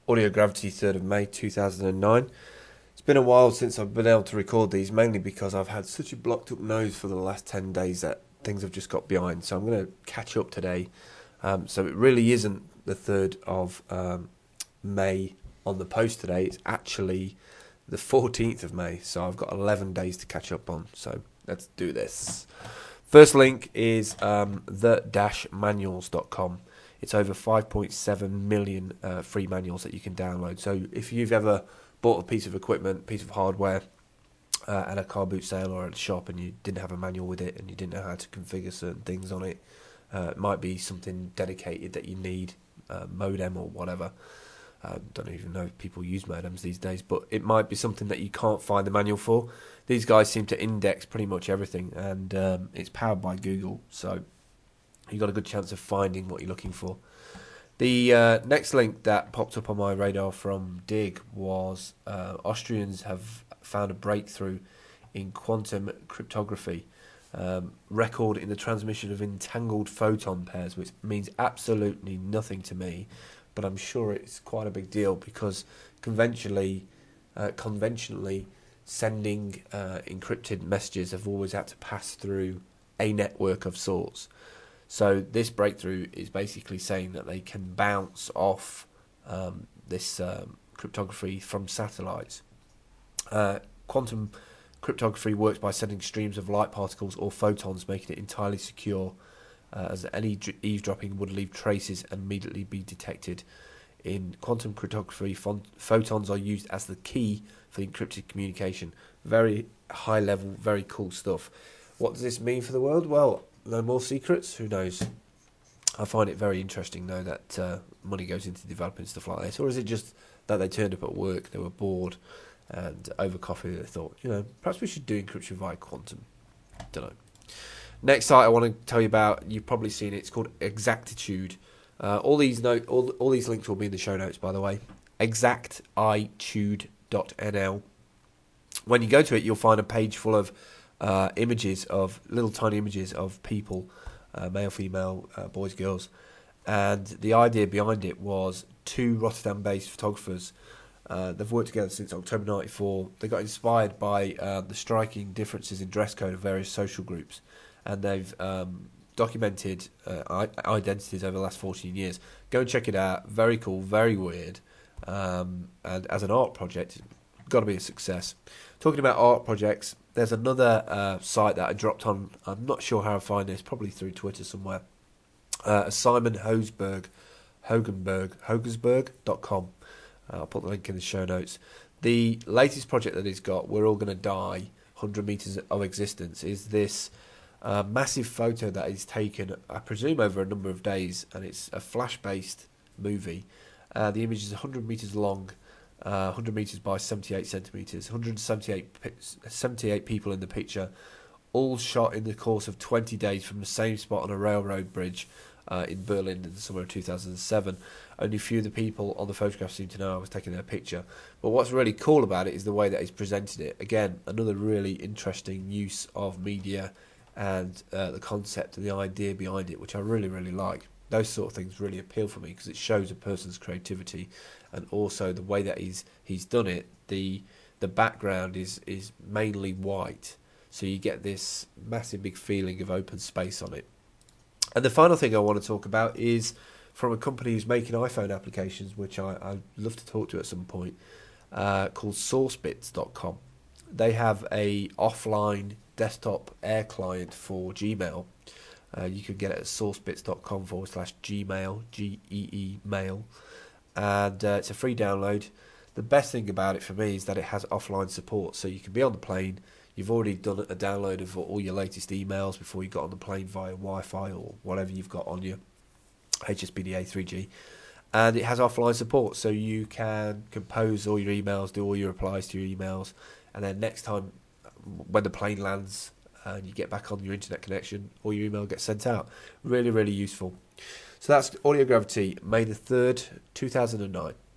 Audio Gravity, 3rd of May 2009. It's been a while since I've been able to record these, mainly because I've had such a blocked up nose for the last 10 days that things have just got behind. So I'm going to catch up today. So it really isn't the 3rd of May on the post today. It's actually the 14th of May. So I've got 11 days to catch up on. So let's do this. First link is the-manuals.com. It's over 5.7 million free manuals that you can download. So if you've ever bought a piece of equipment, piece of hardware at a car boot sale or at a shop and you didn't have a manual with it and you didn't know how to configure certain things on it, it might be something dedicated that you need, modem or whatever. Don't even know if people use modems these days, but it might be something that you can't find the manual for. These guys seem to index pretty much everything, and it's powered by Google, so you've got a good chance of finding what you're looking for. The next link that popped up on my radar from Dig was Austrians have found a breakthrough in quantum cryptography, record in the transmission of entangled photon pairs, which means absolutely nothing to me, but I'm sure it's quite a big deal because conventionally sending encrypted messages have always had to pass through a network of sorts. So this breakthrough is basically saying that they can bounce off this cryptography from satellites. Quantum cryptography works by sending streams of light particles or photons, making it entirely secure, as any eavesdropping would leave traces and immediately be detected. In quantum cryptography, photons are used as the key for encrypted communication. Very high level, very cool stuff. What does this mean for the world? Well, no more secrets? Who knows? I find it very interesting, though, that money goes into developing stuff like this. Or is it just that they turned up at work, they were bored, and over coffee they thought, perhaps we should do encryption via quantum. Don't know. Next site I want to tell you about, you've probably seen it, it's called Exactitude. All these links will be in the show notes, by the way. Exactitude.nl. When you go to it, you'll find a page full of little tiny images of people, male, female, boys, girls, and the idea behind it was two Rotterdam-based photographers. They've worked together since October '94. They got inspired by the striking differences in dress code of various social groups, and they've documented identities over the last 14 years. Go and check it out. Very cool, very weird, and as an art project, it's got to be a success. Talking about art projects, there's another site that I dropped on. I'm not sure how I find this, probably through Twitter somewhere. Simon Hogesberg.com. I'll put the link in the show notes. The latest project that he's got, We're All Gonna Die, 100 Meters of Existence, is this massive photo that he's taken, I presume, over a number of days, and it's a flash-based movie. The image is 100 meters long, 100 meters by 78 centimeters, 178 people in the picture, all shot in the course of 20 days from the same spot on a railroad bridge in Berlin in the summer of 2007. Only a few of the people on the photograph seem to know I was taking their picture. But what's really cool about it is the way that he's presented it. Again, another really interesting use of media and the concept and the idea behind it, which I really, really like. Those sort of things really appeal for me because it shows a person's creativity, and also the way that he's done it. The background is mainly white, so you get this massive big feeling of open space on it. And the final thing I want to talk about is from a company who's making iPhone applications, which I'd love to talk to at some point, called SourceBits.com. They have a offline desktop air client for Gmail. You can get it at sourcebits.com/Gmail, Gee mail, and it's a free download. The best thing about it for me is that it has offline support, so you can be on the plane. You've already done a download of all your latest emails before you got on the plane via Wi-Fi or whatever you've got on your HSPDA 3G, and it has offline support, so you can compose all your emails, do all your replies to your emails, and then next time when the plane lands and you get back on your internet connection, all your email gets sent out. Really, really useful. So that's Audio Gravity, May the 3rd, 2009.